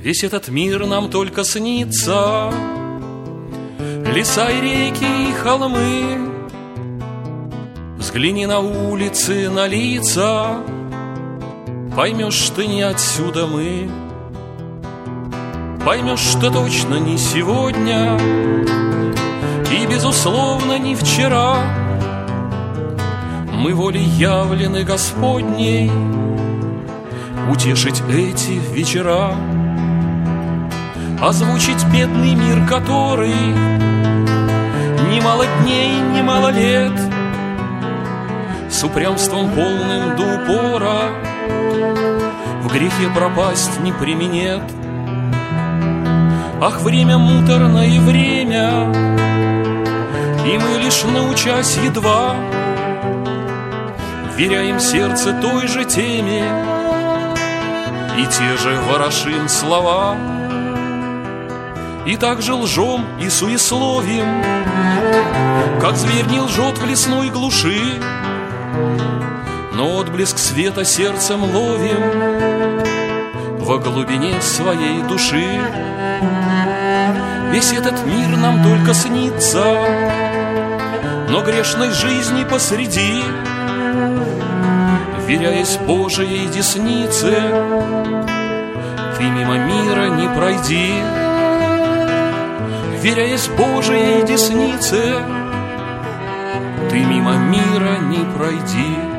Весь этот мир нам только снится, леса и реки и холмы. Взгляни на улицы, на лица, поймешь, что не отсюда мы. Поймешь, что точно не сегодня и, безусловно, не вчера. Мы волей явлены Господней утешить эти вечера, озвучить бедный мир, который немало дней, немало лет с упрямством полным до упора в грехе пропасть не применет. Ах, время муторное время, и мы лишь научась едва вверяем сердце той же теме и те же ворошим слова. И так же лжем и суесловим, как зверь не лжет в лесной глуши, но отблеск света сердцем ловим во глубине своей души. Весь этот мир нам только снится, но грешной жизни посреди, вверяясь Божией деснице, ты мимо мира не пройди. Вверяясь Божией деснице, ты мимо мира не пройди.